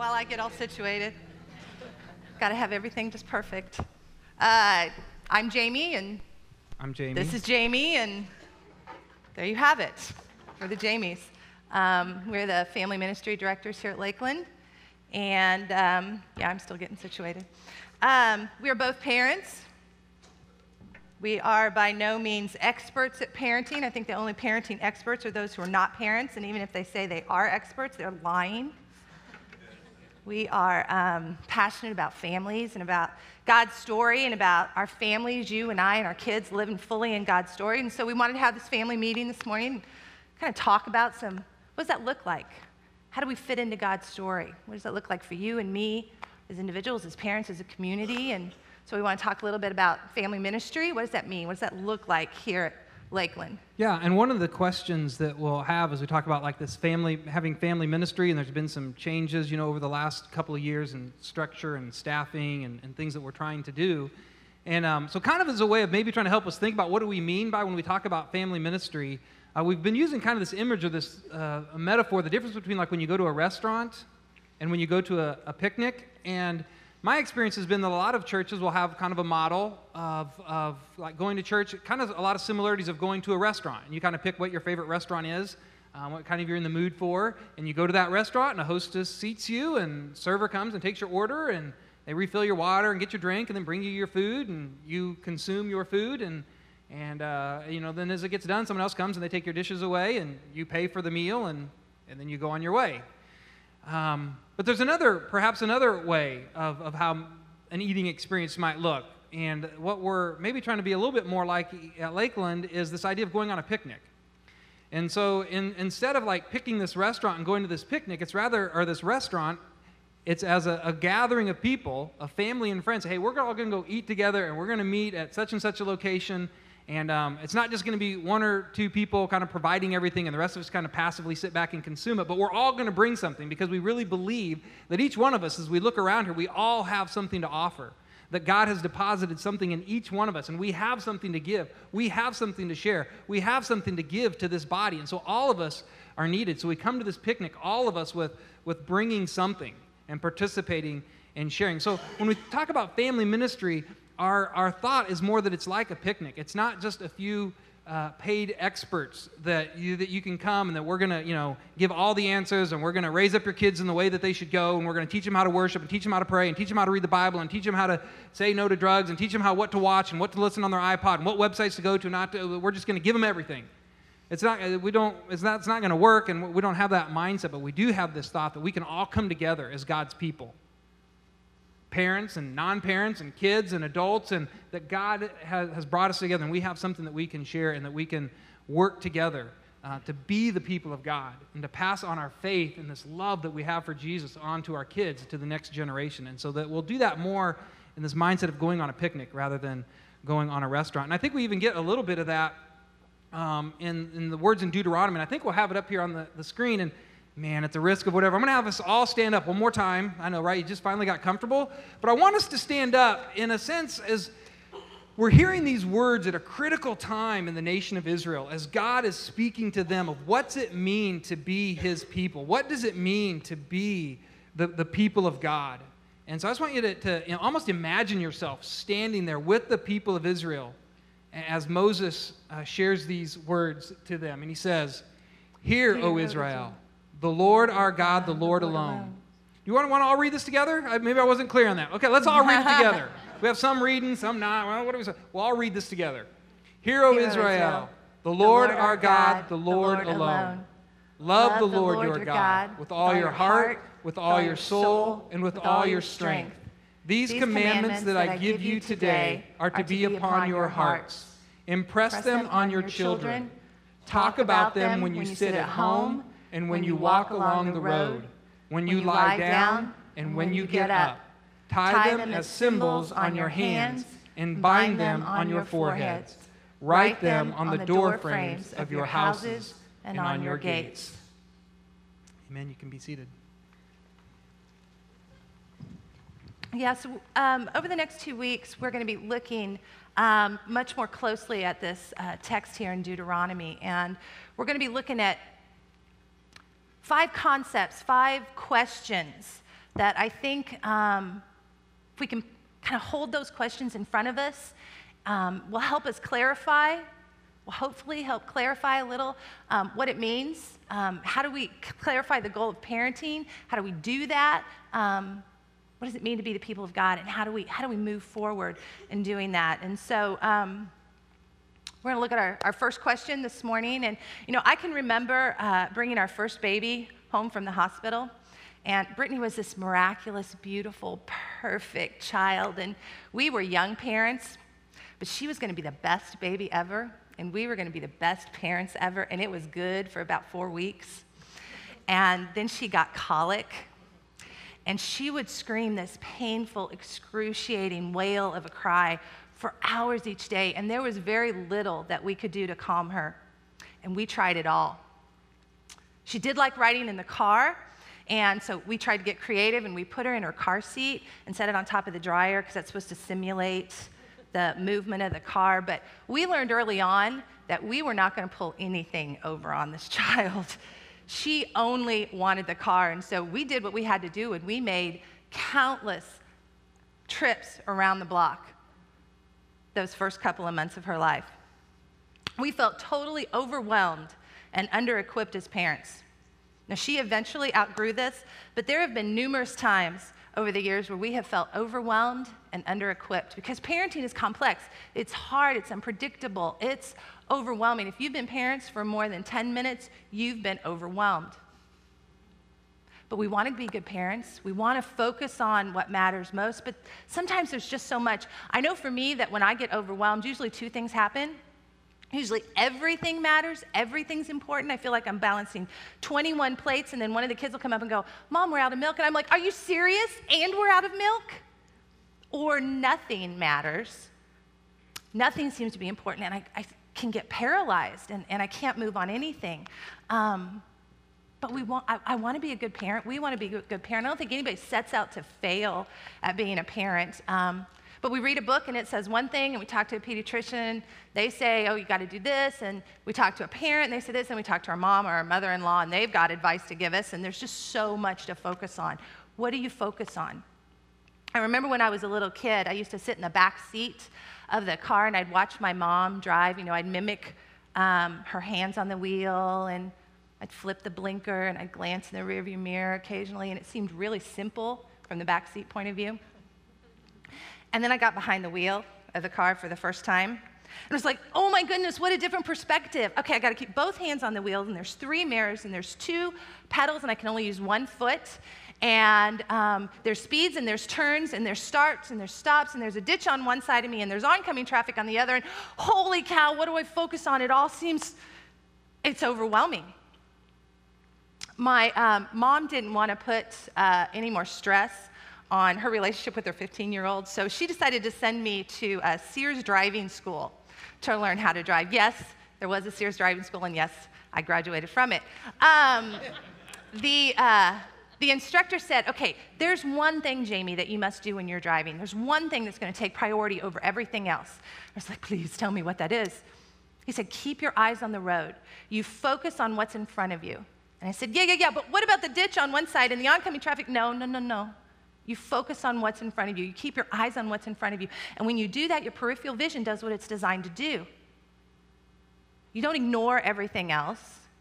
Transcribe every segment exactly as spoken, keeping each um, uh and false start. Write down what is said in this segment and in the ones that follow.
while I get all situated. Got to have everything just perfect. Uh, I'm Jamie, and I'm Jamie. This is Jamie, and there you have it. We're the Jamies. Um, we're the family ministry directors here at Lakeland, and um, yeah, I'm still getting situated. Um, we are both parents. We are by no means experts at parenting. I think the only parenting experts are those who are not parents, and even if they say they are experts, they're lying. We are um, passionate about families and about God's story and about our families, you and I and our kids living fully in God's story. And so we wanted to have this family meeting this morning and kind of talk about some, what does that look like? How do we fit into God's story? What does that look like for you and me as individuals, as parents, as a community? And so we want to talk a little bit about family ministry. What does that mean? What does that look like here at Lakeland? Yeah, and one of the questions that we'll have as we talk about like this family, having family ministry, and there's been some changes, you know, over the last couple of years in structure and staffing and, and things that we're trying to do. And um, so kind of as a way of maybe trying to help us think about what do we mean by when we talk about family ministry, uh, we've been using kind of this image or this uh, metaphor, the difference between like when you go to a restaurant and when you go to a, a picnic. And my experience has been that a lot of churches will have kind of a model of, of like going to church, kind of a lot of similarities of going to a restaurant. And you kind of pick what your favorite restaurant is, um, what kind of you're in the mood for, and you go to that restaurant and a hostess seats you and server comes and takes your order and they refill your water and get your drink and then bring you your food and you consume your food and, and uh, you know, then as it gets done, someone else comes and they take your dishes away and you pay for the meal and, and then you go on your way. Um, but there's another, perhaps another way of, of how an eating experience might look. And what we're maybe trying to be a little bit more like at Lakeland is this idea of going on a picnic. And so in, instead of like picking this restaurant and going to this picnic, it's rather, or this restaurant, it's as a, a gathering of people, a family and friends. Hey, we're all going to go eat together and we're going to meet at such and such a location. And um, it's not just going to be one or two people kind of providing everything and the rest of us kind of passively sit back and consume it, but we're all going to bring something because we really believe that each one of us, as we look around here, we all have something to offer, that God has deposited something in each one of us, and we have something to give. We have something to share. We have something to give to this body, and so all of us are needed. So we come to this picnic, all of us with, with bringing something and participating and sharing. So when we talk about family ministry, Our, our thought is more that it's like a picnic. It's not just a few uh, paid experts that you that you can come and that we're going to, you know, give all the answers and we're going to raise up your kids in the way that they should go and we're going to teach them how to worship and teach them how to pray and teach them how to read the Bible and teach them how to say no to drugs and teach them how what to watch and what to listen on their iPod and what websites to go to. Not to. We're just going to give them everything. It's not. We don't. It's not. It's not going to work, and we don't have that mindset. But we do have this thought that we can all come together as God's people. Parents and non-parents and kids and adults, and that God has, has brought us together and we have something that we can share and that we can work together uh, to be the people of God and to pass on our faith and this love that we have for Jesus on to our kids, to the next generation. And so that we'll do that more in this mindset of going on a picnic rather than going on a restaurant. And I think we even get a little bit of that um, in, in the words in Deuteronomy. And I think we'll have it up here on the, the screen. And man, at the risk of whatever, I'm going to have us all stand up one more time. I know, right? You just finally got comfortable. But I want us to stand up in a sense as we're hearing these words at a critical time in the nation of Israel, as God is speaking to them of what's it mean to be His people? What does it mean to be the, the people of God? And so I just want you to, to you know, almost imagine yourself standing there with the people of Israel as Moses uh, shares these words to them. And he says, "Hear, O Israel, the Lord our God, the Lord alone." You want to, want to all read this together? I, maybe I wasn't clear on that. Okay, let's all read it together. We have some reading, some not. Well, what do we say? We'll all read this together. "Hear, O Israel, the Lord our God, the Lord alone. Love the Lord your God with all your heart, with all your soul, and with all your strength. These commandments that I give you today are to be upon your hearts. Impress them on your children. Talk about them when you sit at home and when you walk along the road, when you lie down and when you get up. Tie them as symbols on your hands and bind them on your foreheads. Write them on the door frames of your houses and on your gates." Amen. You can be seated. Yeah, so um, over the next two weeks, we're going to be looking um, much more closely at this uh, text here in Deuteronomy. And we're going to be looking at five concepts, five questions that I think um, if we can kind of hold those questions in front of us, um, will help us clarify, will hopefully help clarify a little um, what it means. Um, how do we c- clarify the goal of parenting? How do we do that? Um, what does it mean to be the people of God? And how do we, how do we move forward in doing that? And so um, we're going to look at our, our first question this morning. And, you know, I can remember uh, bringing our first baby home from the hospital. And Brittany was this miraculous, beautiful, perfect child. And we were young parents, but she was going to be the best baby ever. And we were going to be the best parents ever. And it was good for about four weeks. And then she got colic. And she would scream this painful, excruciating wail of a cry for hours each day. And there was very little that we could do to calm her. And we tried it all. She did like riding in the car. And so we tried to get creative, and we put her in her car seat and set it on top of the dryer because that's supposed to simulate the movement of the car. But we learned early on that we were not going to pull anything over on this child. She only wanted the car. And so we did what we had to do, and we made countless trips around the block those first couple of months of her life. We felt totally overwhelmed and under-equipped as parents. Now, she eventually outgrew this, but there have been numerous times over the years where we have felt overwhelmed and under-equipped because parenting is complex. It's hard, it's unpredictable, it's overwhelming. If you've been parents for more than ten minutes, you've been overwhelmed. But we want to be good parents. We want to focus on what matters most, but sometimes there's just so much. I know for me that when I get overwhelmed, usually two things happen. Usually everything matters, everything's important. I feel like I'm balancing twenty-one plates, and then one of the kids will come up and go, Mom, we're out of milk. And I'm like, are you serious? And we're out of milk? Or nothing matters. Nothing seems to be important, and I, I can get paralyzed, and, and I can't move on anything. Um, but we want, I, I want to be a good parent. We want to be a good parent. I don't think anybody sets out to fail at being a parent. Um, But we read a book and it says one thing, and we talk to a pediatrician, they say, oh, you got to do this, and we talk to a parent, and they say this, and we talk to our mom or our mother-in-law, and they've got advice to give us, and there's just so much to focus on. What do you focus on? I remember when I was a little kid, I used to sit in the back seat of the car, and I'd watch my mom drive. You know, I'd mimic um, her hands on the wheel, and I'd flip the blinker, and I'd glance in the rearview mirror occasionally, and it seemed really simple from the back seat point of view. And then I got behind the wheel of the car for the first time. And it was like, oh my goodness, what a different perspective. Okay, I gotta keep both hands on the wheel, and there's three mirrors, and there's two pedals, and I can only use one foot. And um, there's speeds, and there's turns, and there's starts, and there's stops, and there's a ditch on one side of me, and there's oncoming traffic on the other, and holy cow, what do I focus on? It all seems, it's overwhelming. My um, mom didn't wanna put uh, any more stress on her relationship with her fifteen-year-old, so she decided to send me to a Sears driving school to learn how to drive. Yes, there was a Sears driving school, and yes, I graduated from it. Um, the, uh, the instructor said, okay, there's one thing, Jamie, that you must do when you're driving. There's one thing that's gonna take priority over everything else. I was like, please tell me what that is. He said, keep your eyes on the road. You focus on what's in front of you. And I said, yeah, yeah, yeah, but what about the ditch on one side and the oncoming traffic? No, no, no, no. You focus on what's in front of you. You keep your eyes on what's in front of you. And when you do that, your peripheral vision does what it's designed to do. You don't ignore everything else.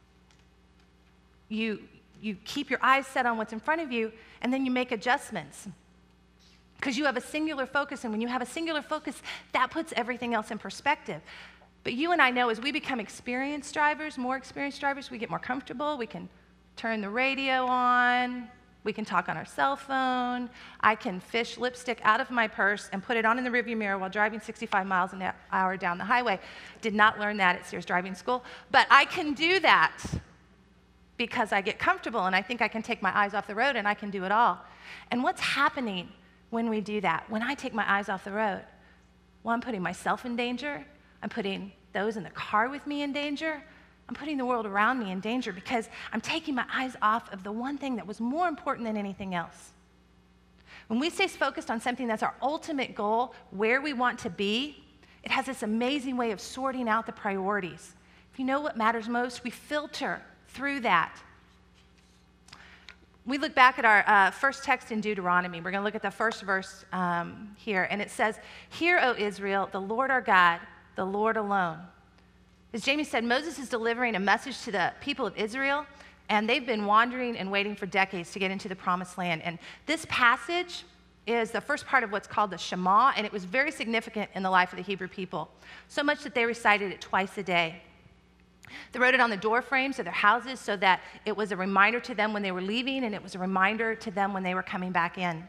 You, you keep your eyes set on what's in front of you, and then you make adjustments. Because you have a singular focus, and when you have a singular focus, that puts everything else in perspective. But you and I know as we become experienced drivers, more experienced drivers, we get more comfortable. We can turn the radio on. We can talk on our cell phone. I can fish lipstick out of my purse and put it on in the rearview mirror while driving sixty-five miles an hour down the highway. Did not learn that at Sears Driving School, but I can do that because I get comfortable, and I think I can take my eyes off the road, and I can do it all. And what's happening when we do that? When I take my eyes off the road? Well, I'm putting myself in danger. I'm putting those in the car with me in danger. I'm putting the world around me in danger because I'm taking my eyes off of the one thing that was more important than anything else. When we stay focused on something that's our ultimate goal, where we want to be, it has this amazing way of sorting out the priorities. If you know what matters most, we filter through that. we look back at our uh, first text in Deuteronomy. We're going to look at the first verse um, here, and it says, "Hear, O Israel, the Lord our God, the Lord alone." As Jamie said, Moses is delivering a message to the people of Israel, and they've been wandering and waiting for decades to get into the promised land. And this passage is the first part of what's called the Shema, and it was very significant in the life of the Hebrew people, so much that they recited it twice a day. They wrote it on the door frames of their houses so that it was a reminder to them when they were leaving, and it was a reminder to them when they were coming back in.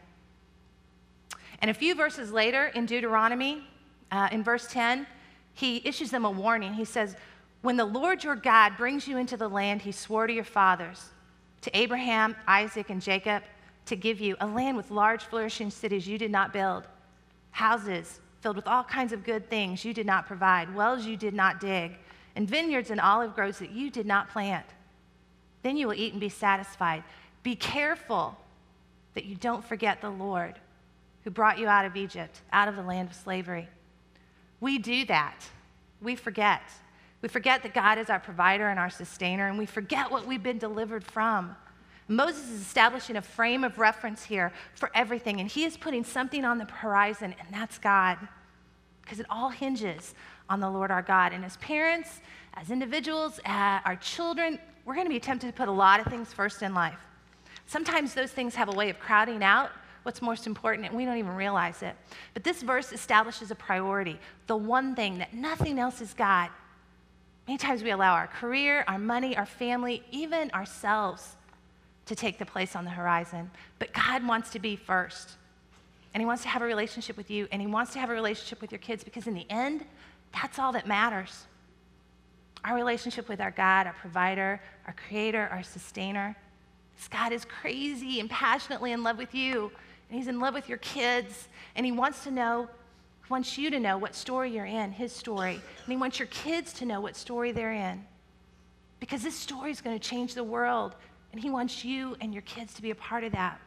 And a few verses later in Deuteronomy, uh, in verse ten, he issues them a warning. He says, "When the Lord your God brings you into the land he swore to your fathers, to Abraham, Isaac, and Jacob, to give you a land with large flourishing cities you did not build, houses filled with all kinds of good things you did not provide, wells you did not dig, and vineyards and olive groves that you did not plant. Then you will eat and be satisfied. Be careful that you don't forget the Lord who brought you out of Egypt, out of the land of slavery." We do that. We forget. We forget that God is our provider and our sustainer, and we forget what we've been delivered from. Moses is establishing a frame of reference here for everything, and he is putting something on the horizon, and that's God, because it all hinges on the Lord our God. And as parents, as individuals, uh, our children, we're going to be tempted to put a lot of things first in life. Sometimes those things have a way of crowding out what's most important, and we don't even realize it. But this verse establishes a priority, the one thing that nothing else is God. Many times we allow our career, our money, our family, even ourselves to take the place on the horizon. But God wants to be first. And he wants to have a relationship with you, and he wants to have a relationship with your kids, because in the end, that's all that matters. Our relationship with our God, our provider, our creator, our sustainer. This God is crazy and passionately in love with you, and he's in love with your kids, and he wants to know, wants you to know what story you're in, his story, and he wants your kids to know what story they're in, because this story is going to change the world, and he wants you and your kids to be a part of that.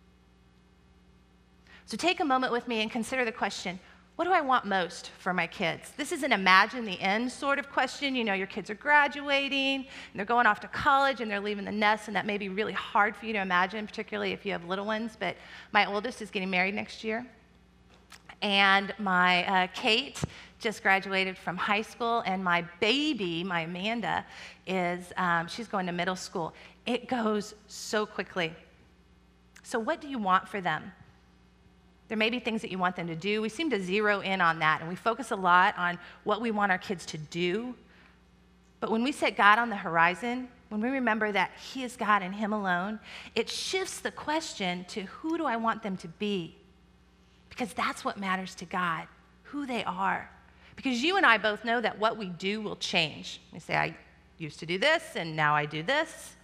So take a moment with me and consider the question, what do I want most for my kids? This is an imagine the end sort of question. You know, your kids are graduating, and they're going off to college, and they're leaving the nest, and that may be really hard for you to imagine, particularly if you have little ones. But my oldest is getting married next year, and my uh, Kate just graduated from high school, and my baby, my Amanda, is um, she's going to middle school. It goes so quickly. So what do you want for them? There may be things that you want them to do. We seem to zero in on that, and we focus a lot on what we want our kids to do. But when we set God on the horizon, when we remember that he is God and him alone, it shifts the question to who do I want them to be? Because that's what matters to God, who they are. Because you and I both know that what we do will change. We say, I used to do this, and now I do this.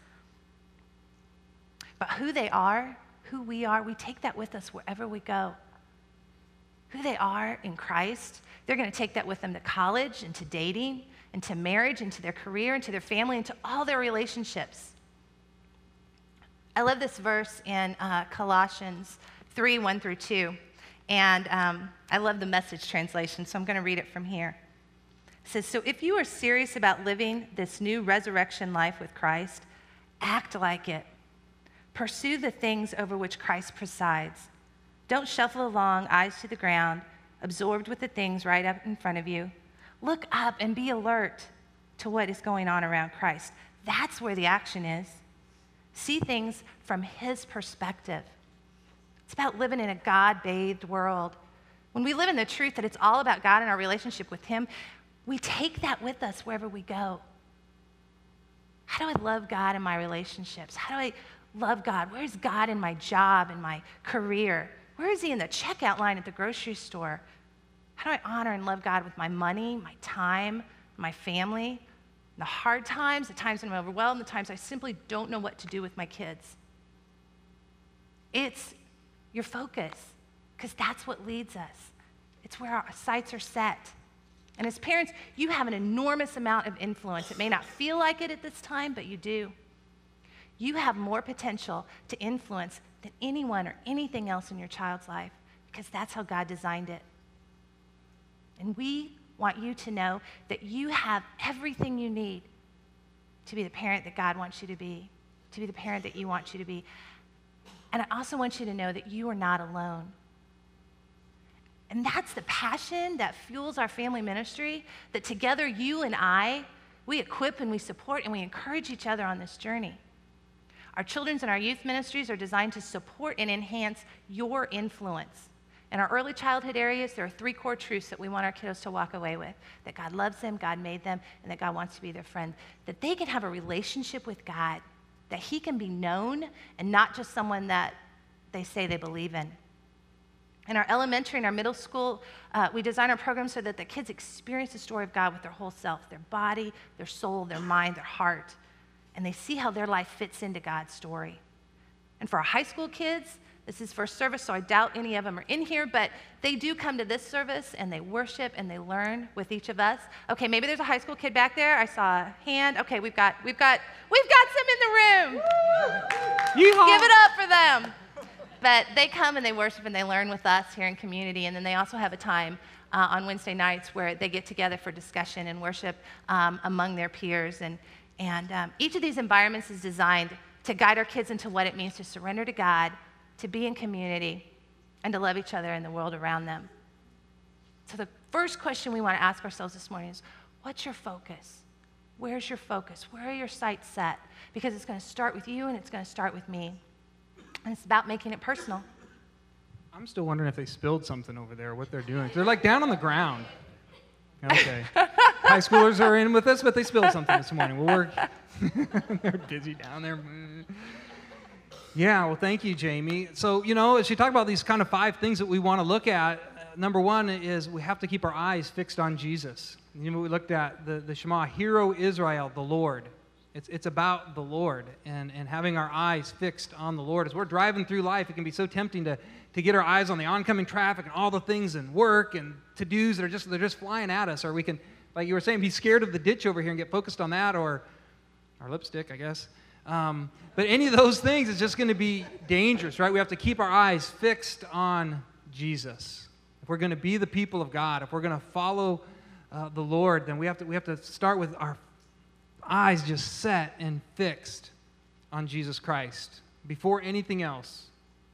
But who they are, who we are, we take that with us wherever we go. Who they are in Christ, they're going to take that with them to college and to dating and to marriage and to their career and to their family and to all their relationships. I love this verse in uh, Colossians three, one through two. And um, I love the Message translation, so I'm going to read it from here. It says, "So if you are serious about living this new resurrection life with Christ, act like it. Pursue the things over which Christ presides. Don't shuffle along, eyes to the ground, absorbed with the things right up in front of you. Look up and be alert to what is going on around Christ. That's where the action is. See things from his perspective. It's about living in a God-bathed world. When we live in the truth that it's all about God and our relationship with him, we take that with us wherever we go. How do I love God in my relationships? How do I love God? Where's God in my job, in my career? Where is he in the checkout line at the grocery store? How do I honor and love God with my money, my time, my family? The hard times, the times when I'm overwhelmed, the times I simply don't know what to do with my kids. It's your focus, because that's what leads us. It's where our sights are set. And as parents, you have an enormous amount of influence. It may not feel like it at this time, but you do. You have more potential to influence than anyone or anything else in your child's life, because that's how God designed it. And we want you to know that you have everything you need to be the parent that God wants you to be. to be the parent that you want you to be. And I also want you to know that you are not alone. And that's the passion that fuels our family ministry, that together you and I, we equip and we support and we encourage each other on this journey. Our children's and our youth ministries are designed to support and enhance your influence. In our early childhood areas, there are three core truths that we want our kiddos to walk away with: that God loves them, God made them, and that God wants to be their friend. That they can have a relationship with God, that He can be known and not just someone that they say they believe in. In our elementary and our middle school, uh, we design our programs so that the kids experience the story of God with their whole self, their body, their soul, their mind, their heart, and they see how their life fits into God's story. And for our high school kids, this is first service, so I doubt any of them are in here, but they do come to this service and they worship and they learn with each of us. Okay, maybe there's a high school kid back there. I saw a hand. Okay, we've got, we've got, we've got some in the room. Yeehaw. Give it up for them. But they come and they worship and they learn with us here in community, and then they also have a time uh, on Wednesday nights where they get together for discussion and worship um, among their peers. And, and um, each of these environments is designed to guide our kids into what it means to surrender to God, to be in community, and to love each other and the world around them. So the first question we want to ask ourselves this morning is, what's your focus? Where's your focus? Where are your sights set? Because it's going to start with you and it's going to start with me. And it's about making it personal. I'm still wondering if they spilled something over there, what they're doing. They're like down on the ground. Okay. High schoolers are in with us, but they spilled something this morning. We'll work. They're busy down there. Yeah, well, thank you, Jamie. So, you know, as you talk about these kind of five things that we want to look at, uh, number one is we have to keep our eyes fixed on Jesus. You know, we looked at the, the Shema, Hear, Israel, the Lord. It's, it's about the Lord and, and having our eyes fixed on the Lord. As we're driving through life, it can be so tempting to, to get our eyes on the oncoming traffic and all the things and work and to-dos that are just, they're just flying at us. Or we can, like you were saying, be scared of the ditch over here and get focused on that, or our lipstick, I guess. Um, but any of those things is just going to be dangerous, right? We have to keep our eyes fixed on Jesus. If we're going to be the people of God, if we're going to follow uh, the Lord, then we have to we have to start with our eyes just set and fixed on Jesus Christ before anything else.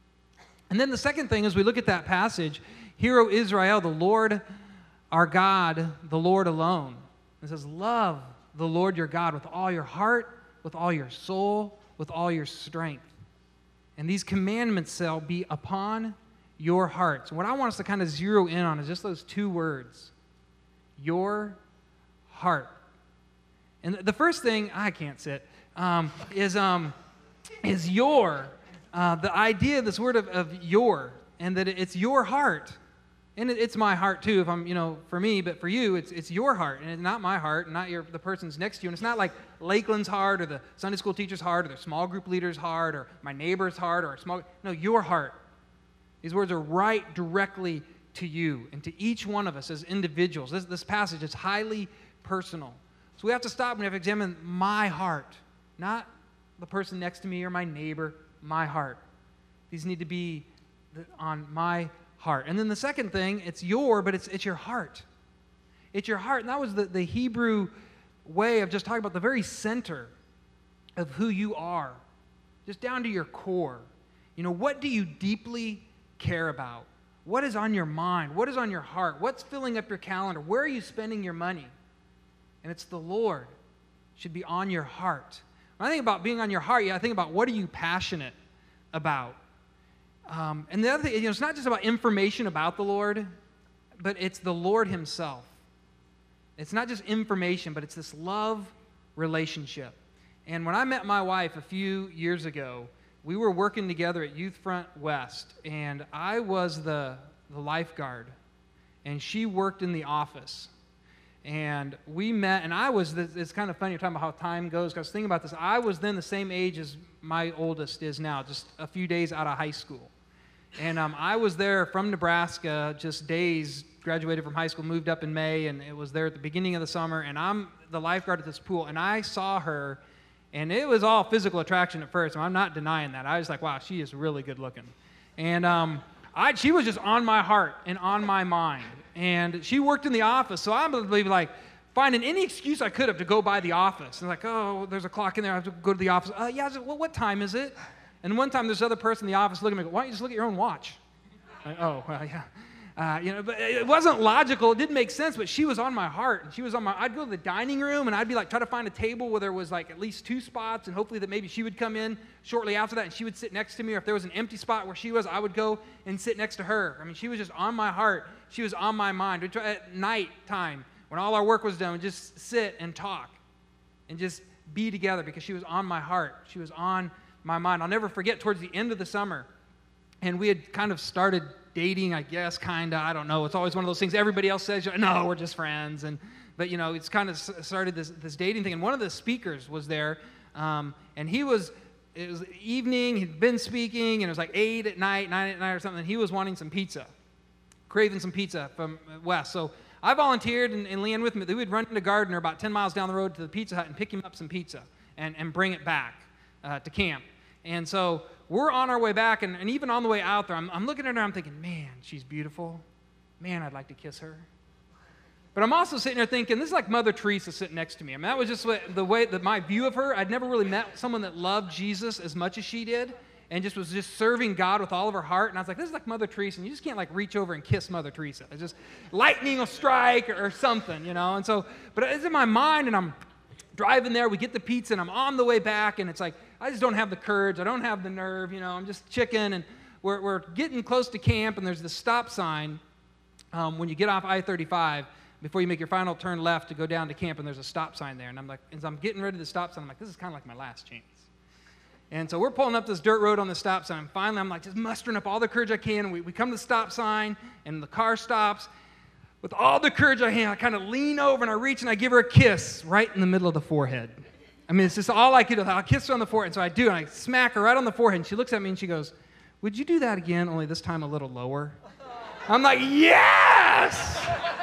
And then the second thing is we look at that passage, Hear, O Israel, the Lord our God, the Lord alone. It says, love the Lord your God with all your heart, with all your soul, with all your strength. And these commandments shall be upon your hearts. And what I want us to kind of zero in on is just those two words, your heart. And the first thing, I can't sit, um, is, um, is your, uh, the idea, this word of, of your, and that it's your heart. And it, it's my heart too, if I'm, you know, for me, but for you, it's it's your heart, and it's not my heart, and not your, the person's next to you. And it's not like Lakeland's heart, or the Sunday school teacher's heart, or the small group leader's heart, or my neighbor's heart, or a small, no, your heart. These words are right directly to you and to each one of us as individuals. This, this passage is highly personal. So we have to stop and we have to examine my heart, not the person next to me or my neighbor, my heart. These need to be on my heart. And then the second thing, it's your, but it's it's your heart. It's your heart. And that was the, the Hebrew way of just talking about the very center of who you are, just down to your core. You know, what do you deeply care about? What is on your mind? What is on your heart? What's filling up your calendar? Where are you spending your money? And it's the Lord. It should be on your heart. When I think about being on your heart, yeah, I think about what are you passionate about? Um, and the other thing, you know, it's not just about information about the Lord, but it's the Lord himself. It's not just information, but it's this love relationship. And when I met my wife a few years ago, we were working together at Youth Front West, and I was the, the lifeguard, and she worked in the office. And we met, and I was, it's kind of funny, you're talking about how time goes, because I was thinking about this. I was then the same age as my oldest is now, just a few days out of high school. And um, I was there from Nebraska, just days, graduated from high school, moved up in May, and it was there at the beginning of the summer, and I'm the lifeguard at this pool, and I saw her, and it was all physical attraction at first, and I'm not denying that. I was like, wow, she is really good looking. And um, I, she was just on my heart and on my mind. And she worked in the office, so I believe like finding any excuse I could have to go by the office. And like, oh, there's a clock in there. I have to go to the office. Uh, yeah, I said, well, what time is it? And one time, there's another person in the office looking at me, why don't you just look at your own watch? Like, oh, well, yeah. Uh, you know, but it wasn't logical. It didn't make sense, but she was on my heart. And she was on my, I'd go to the dining room, and I'd be like, try to find a table where there was like at least two spots, and hopefully that maybe she would come in shortly after that, and she would sit next to me. Or if there was an empty spot where she was, I would go and sit next to her. I mean, she was just on my heart. She was on my mind. We'd try at night time, when all our work was done, we'd just sit and talk and just be together because she was on my heart. She was on my mind. I'll never forget towards the end of the summer, and we had kind of started dating, I guess, kind of. I don't know. It's always one of those things everybody else says, no, we're just friends. And But, you know, it's kind of started this, this dating thing. And one of the speakers was there, um, and he was, it was evening, he'd been speaking, and it was like eight at night, nine at night or something, and he was wanting some pizza, craving some pizza from Wes. So I volunteered, and, and Leanne with me. We would run into Gardner about ten miles down the road to the Pizza Hut and pick him up some pizza and, and bring it back uh, to camp. And so we're on our way back, and, and even on the way out there, I'm, I'm looking at her, I'm thinking, man, she's beautiful. Man, I'd like to kiss her. But I'm also sitting there thinking, this is like Mother Teresa sitting next to me. I mean, that was just what, the way that my view of her. I'd never really met someone that loved Jesus as much as she did and just was just serving God with all of her heart. And I was like, this is like Mother Teresa, and you just can't like reach over and kiss Mother Teresa. It's just lightning will strike or, or something, you know. And so, but it's in my mind, and I'm driving there. We get the pizza, and I'm on the way back, and it's like, I just don't have the courage. I don't have the nerve, you know. I'm just chicken, and we're, we're getting close to camp, and there's this stop sign um, when you get off I thirty-five before you make your final turn left to go down to camp, and there's a stop sign there. And I'm like, as I'm getting ready to the stop sign, I'm like, this is kind of like my last chance. And so we're pulling up this dirt road on the stop sign, and finally I'm like just mustering up all the courage I can. And we, we come to the stop sign, and the car stops. With all the courage I have, I kind of lean over, and I reach, and I give her a kiss right in the middle of the forehead. I mean, it's just all I could do. I'll kiss her on the forehead. And so I do, and I smack her right on the forehead. And she looks at me, and she goes, would you do that again, only this time a little lower? I'm like, yes!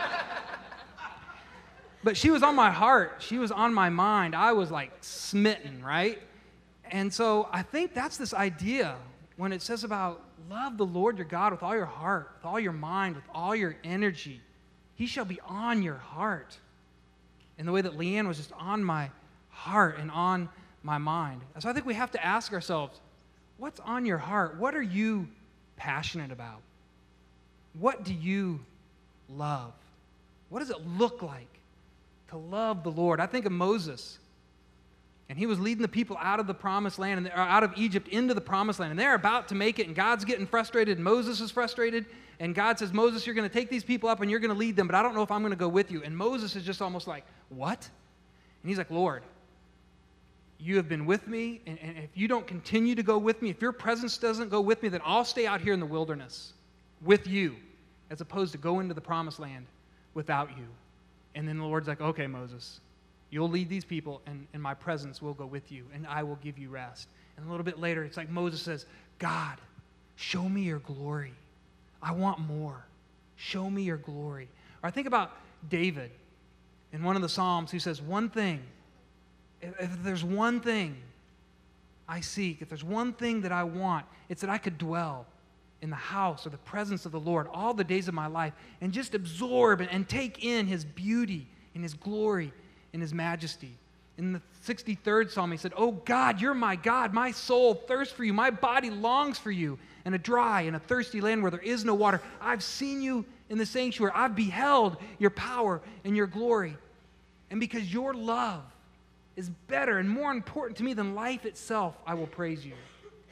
But she was on my heart. She was on my mind. I was like smitten, right? And so I think that's this idea when it says about love the Lord your God with all your heart, with all your mind, with all your energy. He shall be on your heart. In the way that Leanne was just on my heart and on my mind. So I think we have to ask ourselves, what's on your heart? What are you passionate about? What do you love? What does it look like to love the Lord? I think of Moses, and he was leading the people out of the promised land, and or out of Egypt into the promised land, and they're about to make it, and God's getting frustrated, and Moses is frustrated, and God says, Moses, you're going to take these people up, and you're going to lead them, but I don't know if I'm going to go with you. And Moses is just almost like, what? And he's like, Lord, you have been with me, and, and if you don't continue to go with me, if your presence doesn't go with me, then I'll stay out here in the wilderness with you, as opposed to go into the promised land without you. And then the Lord's like, okay, Moses, you'll lead these people, and, and my presence will go with you, and I will give you rest. And a little bit later, it's like Moses says, God, show me your glory. I want more. Show me your glory. Or I think about David in one of the Psalms who says, one thing, if, if there's one thing I seek, if there's one thing that I want, it's that I could dwell in the house or the presence of the Lord all the days of my life and just absorb and, and take in his beauty and his glory and his majesty. In the sixty-third Psalm, he said, oh God, you're my God. My soul thirsts for you. My body longs for you in a dry and a thirsty land where there is no water. I've seen you in the sanctuary. I've beheld your power and your glory. And because your love is better and more important to me than life itself, I will praise you.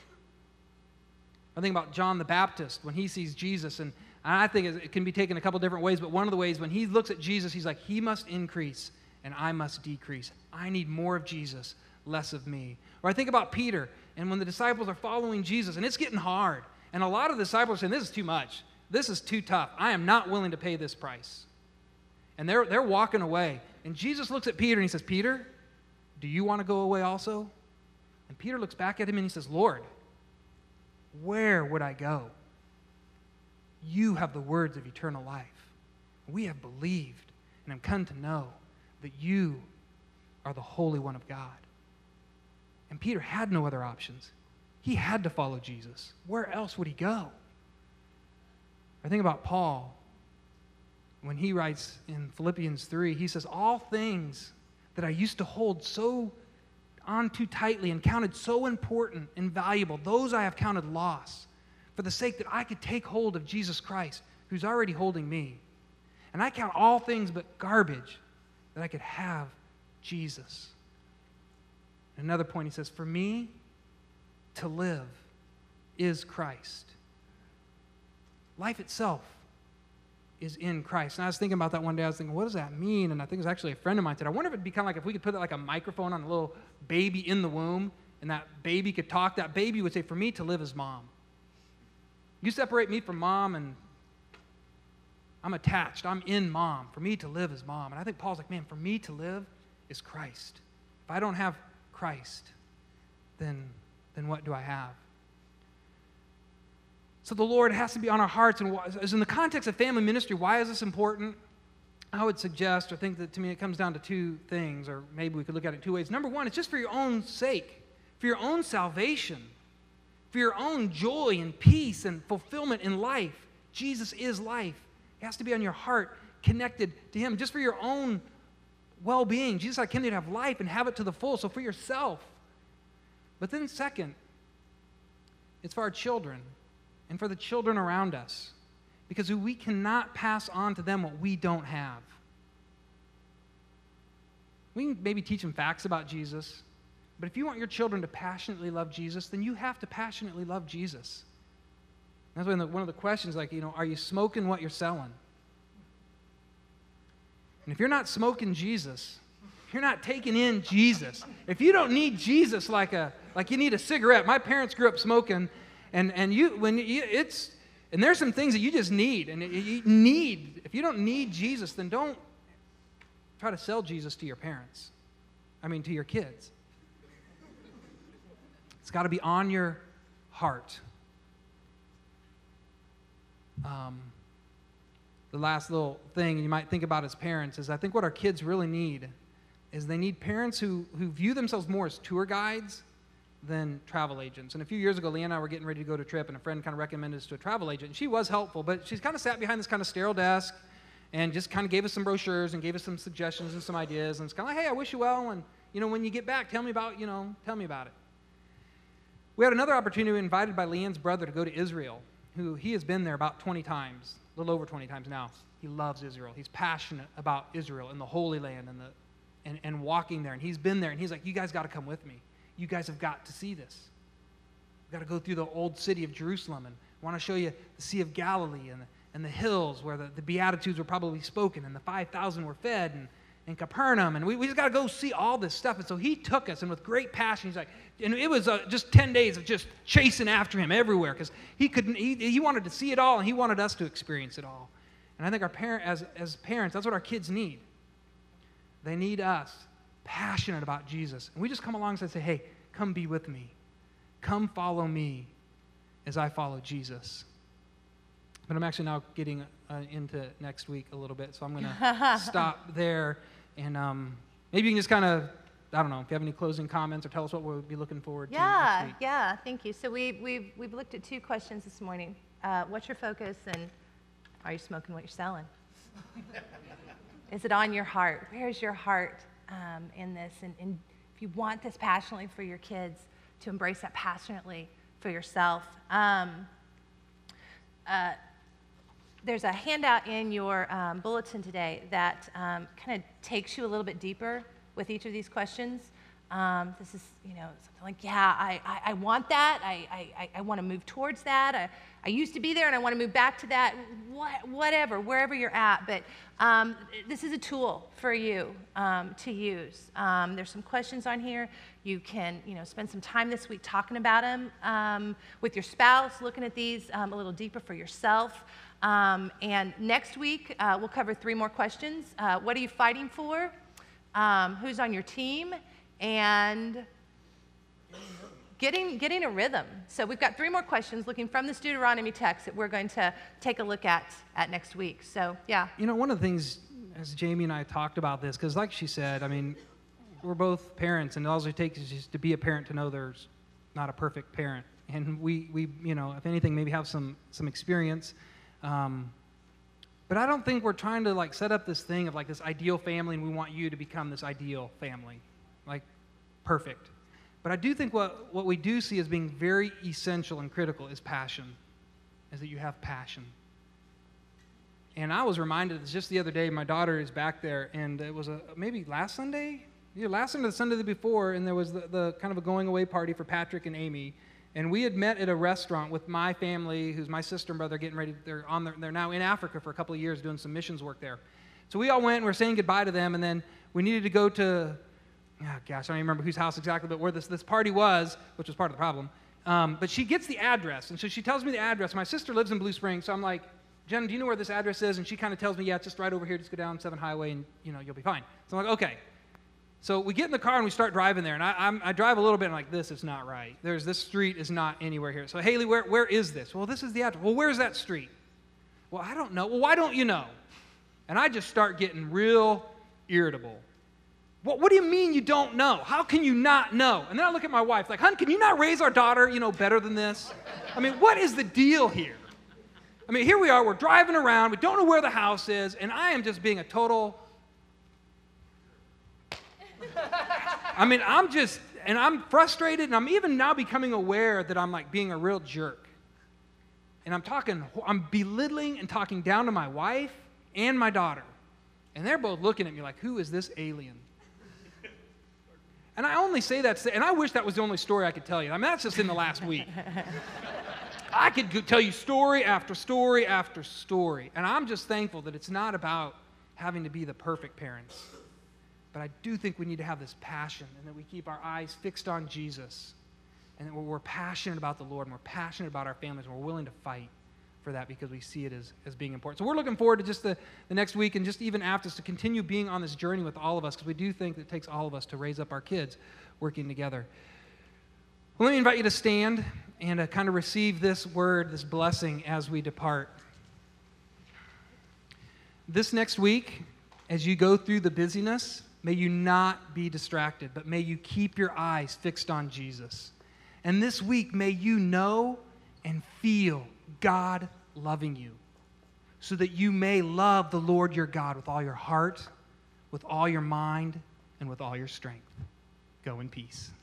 I think about John the Baptist when he sees Jesus, and I think it can be taken a couple different ways, but one of the ways when he looks at Jesus, he's like, he must increase and I must decrease. I need more of Jesus, less of me. Or I think about Peter, and when the disciples are following Jesus, and it's getting hard, and a lot of the disciples are saying, this is too much. This is too tough. I am not willing to pay this price. And they're, they're walking away. And Jesus looks at Peter, and he says, Peter, do you want to go away also? And Peter looks back at him, and he says, Lord, where would I go? You have the words of eternal life. We have believed and have come to know that you are the Holy One of God. And Peter had no other options. He had to follow Jesus. Where else would he go? I think about Paul When he writes in Philippians three, he says, all things that I used to hold so on too tightly and counted so important and valuable, those I have counted loss for the sake that I could take hold of Jesus Christ, who's already holding me. And I count all things but garbage that I could have Jesus. Another point, he says, for me to live is Christ. Life itself is in Christ. And I was thinking about that one day. I was thinking, what does that mean? And I think it was actually a friend of mine said, I wonder if it'd be kind of like if we could put like a microphone on a little baby in the womb, and that baby could talk. That baby would say, for me to live is mom. You separate me from mom, and I'm attached. I'm in mom. For me to live is mom. And I think Paul's like, man, for me to live is Christ. If I don't have Christ, then, then what do I have? So the Lord has to be on our hearts. And as in the context of family ministry, why is this important? I would suggest or think that to me it comes down to two things, or maybe we could look at it two ways. Number one, it's just for your own sake, for your own salvation, for your own joy and peace and fulfillment in life. Jesus is life. It has to be on your heart, connected to Him, just for your own well-being. Jesus said, I came to have life and have it to the full, so for yourself. But then second, it's for our children and for the children around us, because we cannot pass on to them what we don't have. We can maybe teach them facts about Jesus, but if you want your children to passionately love Jesus, then you have to passionately love Jesus. That's when the, one of the questions, like, you know, are you smoking what you're selling? And if you're not smoking Jesus, if you're not taking in Jesus, if you don't need Jesus like a like you need a cigarette. My parents grew up smoking, and and you when you, it's and there's some things that you just need, and you need. If you don't need Jesus, then don't try to sell Jesus to your parents. I mean, to your kids. It's got to be on your heart. Um, the last little thing you might think about as parents is I think what our kids really need is they need parents who, who view themselves more as tour guides than travel agents. And a few years ago, Leanne and I were getting ready to go to a trip, and a friend kind of recommended us to a travel agent. And she was helpful, but she's kind of sat behind this kind of sterile desk and just kind of gave us some brochures and gave us some suggestions and some ideas. And it's kind of like, hey, I wish you well, and, you know, when you get back, tell me about, you know, tell me about it. We had another opportunity. We were invited by Leanne's brother to go to Israel, who he has been there about twenty times, a little over twenty times now. He loves Israel. He's passionate about Israel and the Holy Land and the and, and walking there. And he's been there, and he's like, you guys got to come with me. You guys have got to see this. We've got to go through the old city of Jerusalem, and I want to show you the Sea of Galilee and the, and the hills where the, the Beatitudes were probably spoken, and the five thousand were fed, and, and Capernaum, and we, we just got to go see all this stuff. And so he took us, and with great passion, he's like, and it was uh, just ten days of just chasing after him everywhere, because he couldn't. He, he wanted to see it all, and he wanted us to experience it all. And I think our parent, as as parents, that's what our kids need. They need us passionate about Jesus, and we just come alongside and say, "Hey, come be with me, come follow me, as I follow Jesus." But I'm actually now getting uh, into next week a little bit, so I'm going to stop there, and um, maybe you can just kind of. I don't know if you have any closing comments or tell us what we'll be looking forward to yeah, next week. Yeah, thank you. So we, we've, we've looked at two questions this morning. Uh, what's your focus, and are you smoking what you're selling? Is it on your heart? Where's your heart um, in this? And, and if you want this passionately for your kids, to embrace that passionately for yourself. Um, uh, there's a handout in your um, bulletin today that um, kind of takes you a little bit deeper with each of these questions. Um, this is, you know, something like, yeah, I, I, I want that. I, I, I want to move towards that. I, I used to be there, and I want to move back to that. What, whatever, wherever you're at. But um, this is a tool for you um, to use. Um, there's some questions on here. You can, you know, spend some time this week talking about them um, with your spouse, looking at these um, a little deeper for yourself. Um, and next week, uh, we'll cover three more questions. Uh, what are you fighting for? Um, who's on your team, and getting getting a rhythm. So we've got three more questions looking from this Deuteronomy text that we're going to take a look at at next week. So, yeah. You know, one of the things, as Jamie and I talked about this, because like she said, I mean, we're both parents, and all it takes is just to be a parent to know there's not a perfect parent. And we, we you know, if anything, maybe have some, some experience. Um, But I don't think we're trying to like set up this thing of like this ideal family and we want you to become this ideal family. Like, perfect. But I do think what, what we do see as being very essential and critical is passion, is that you have passion. And I was reminded of this just the other day. My daughter is back there, and it was a, maybe last Sunday? Yeah, last Sunday or the Sunday before, and there was the, the kind of a going away party for Patrick and Amy. And we had met at a restaurant with my family, who's my sister and brother, getting ready. They're on. Their, they're now in Africa for a couple of years doing some missions work there. So we all went and we're saying goodbye to them, and then we needed to go to, oh gosh, I don't even remember whose house exactly, but where this, this party was, which was part of the problem. Um, but she gets the address, and so she tells me the address. My sister lives in Blue Springs, so I'm like, Jen, do you know where this address is? And she kind of tells me, yeah, it's just right over here. Just go down seven Highway, and you know you'll be fine. So I'm like, okay. So we get in the car and we start driving there, and I, I'm, I drive a little bit, and I'm like, this is not right. There's this street is not anywhere here. So Haley, where where is this? Well, this is the address. Well, where's that street? Well, I don't know. Well, why don't you know? And I just start getting real irritable. What, what do you mean you don't know? How can you not know? And then I look at my wife like, hon, can you not raise our daughter, you know, better than this? I mean, what is the deal here? I mean, here we are, we're driving around, we don't know where the house is, and I am just being a total, I mean, I'm just, and I'm frustrated, and I'm even now becoming aware that I'm like being a real jerk. And I'm talking, I'm belittling and talking down to my wife and my daughter. And they're both looking at me like, who is this alien? And I only say that, and I wish that was the only story I could tell you. I mean, that's just in the last week. I could go tell you story after story after story. And I'm just thankful that it's not about having to be the perfect parents. But I do think we need to have this passion, and that we keep our eyes fixed on Jesus, and that we're passionate about the Lord, and we're passionate about our families, and we're willing to fight for that because we see it as, as being important. So we're looking forward to just the, the next week, and just even after this, to continue being on this journey with all of us, because we do think that it takes all of us to raise up our kids working together. Well, let me invite you to stand and uh, kind of receive this word, this blessing as we depart. This next week, as you go through the busyness, may you not be distracted, but may you keep your eyes fixed on Jesus. And this week, may you know and feel God loving you, so that you may love the Lord your God with all your heart, with all your mind, and with all your strength. Go in peace.